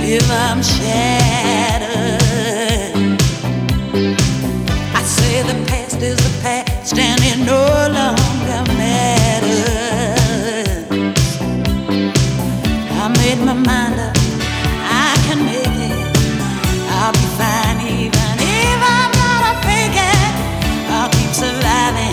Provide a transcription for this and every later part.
if I'm shattered. I say the past is the past and it no longer matters. I made my mind up, I can make it. I'll be fine even if I'm not a fake it. I'll keep surviving.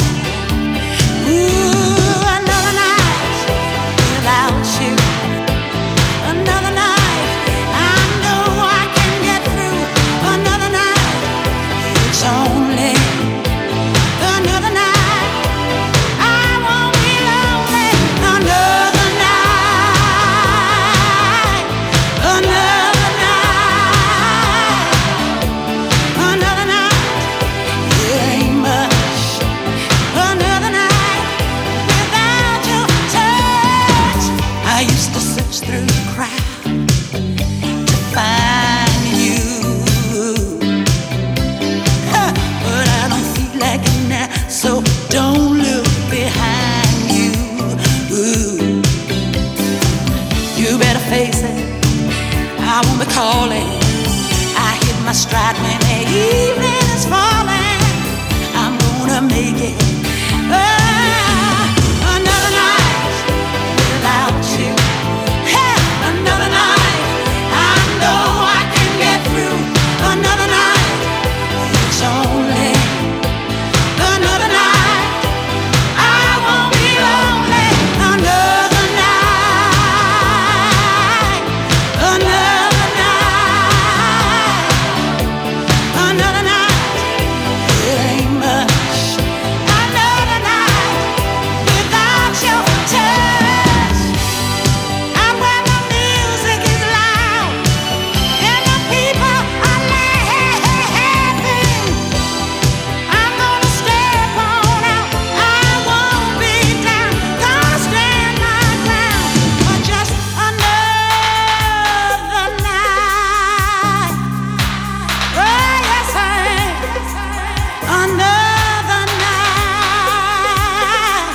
Ooh, another night without you. Another night, I know I can get through. Another night, it's only another night. I won't be lonely. Another night, another night, another night. It ain't much. Another night without your touch. I used to search through the crowd to find you, but I don't feel like it now, so don't look behind you. Ooh. You better face it, I won't be calling. I hit my stride when the evening is falling. I'm gonna make it. Another night without you. Hey, another night. I know I can get through. Another night. It's only another night. I won't be lonely. Another night. Another night. Another night. It ain't much. Another night without your touch. And when the music is loud and the people are laughing, I'm gonna step on out. I won't be down. Gonna stand my ground for just another night. Oh yes, I am. Another night.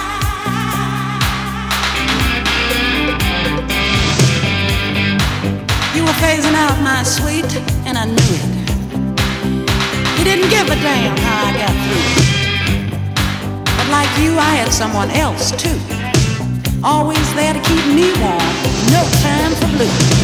You were phasing out, my sweet, and I knew it. You didn't give a damn how I got through. But like you, I had someone else too. Always there to keep me warm. No time for blue.